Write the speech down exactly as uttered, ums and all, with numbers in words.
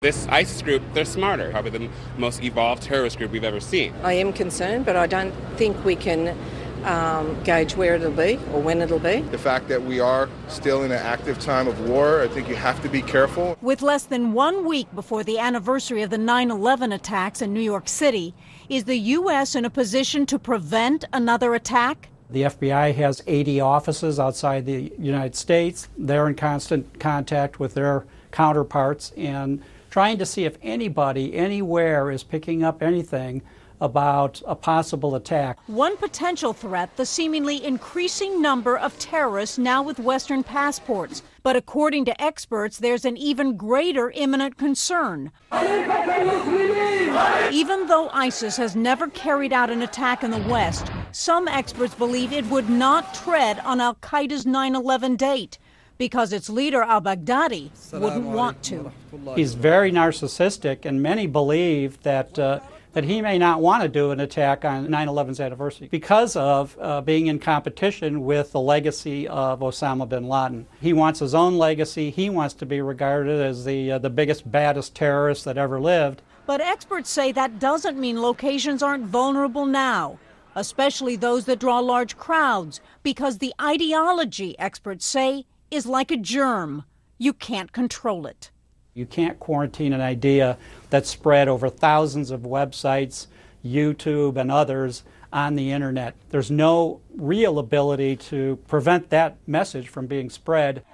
This ISIS group, they're smarter, probably the most evolved terrorist group we've ever seen. I am concerned, but I don't think we can um, gauge where it'll be or when it'll be. The fact that we are still in an active time of war, I think you have to be careful. With less than one week before the anniversary of the nine eleven attacks in New York City, is the U S in a position to prevent another attack? The F B I has eighty offices outside the United States. They're in constant contact with their counterparts and trying to see if anybody anywhere is picking up anything about a possible attack. One potential threat, the seemingly increasing number of terrorists now with Western passports. But according to experts, there's an even greater imminent concern. Even though ISIS has never carried out an attack in the West, some experts believe it would not tread on al-Qaeda's nine eleven date, because its leader, al-Baghdadi, wouldn't want to. He's very narcissistic, and many believe that uh, that he may not want to do an attack on nine eleven's anniversary because of uh, being in competition with the legacy of Osama bin Laden. He wants his own legacy. He wants to be regarded as the, uh, the biggest, baddest terrorist that ever lived. But experts say that doesn't mean locations aren't vulnerable now, especially those that draw large crowds, because the ideology, experts say, is like a germ. You can't control it. You can't quarantine an idea that's spread over thousands of websites, YouTube and others on the internet. There's no real ability to prevent that message from being spread.